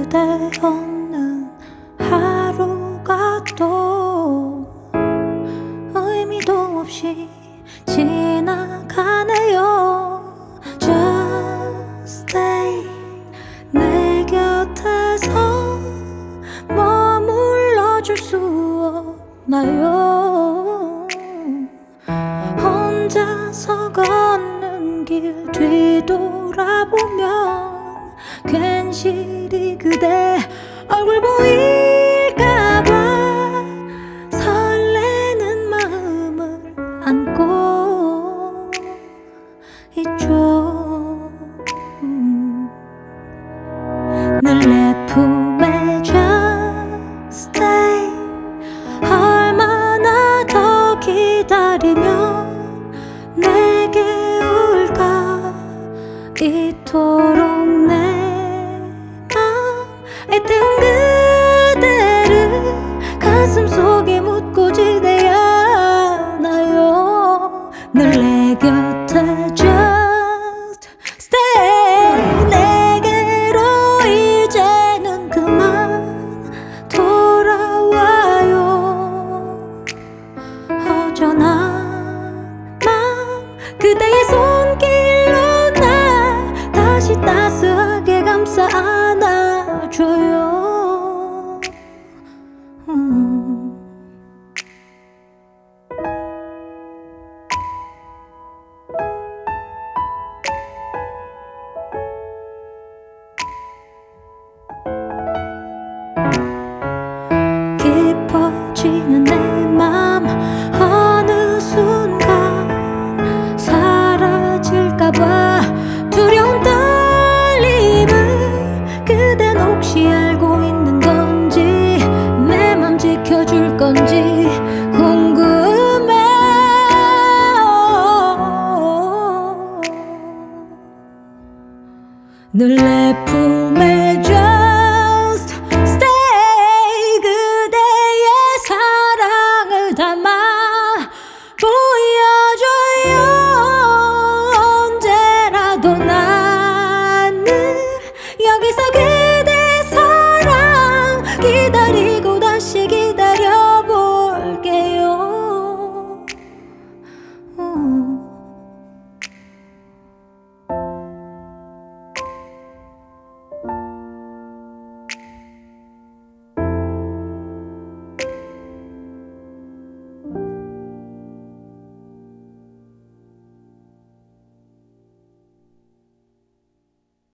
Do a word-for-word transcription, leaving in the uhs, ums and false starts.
그대 없는 하루가 또 의미도 없이 지나가네요. Just stay 내 곁에서 머물러줄 수 없나요? 혼자서 걷는 길 뒤돌아보면 괜시리 그대 얼굴 보일까봐 설레는 마음을 안고 있죠. 음. 늘 내 품에 just stay 얼마나 더 기다리면 내게 올까 이토록 내 맘에 태운 그대를 가슴속에 묻고 지내야 하나요? 늘 내 곁에 just stay 내게로 이제는 그만 돌아와요. 허전한 맘 그대의 손길로 날 다시 따스하게 감싸 안아줘요. 음. 깊어지는 내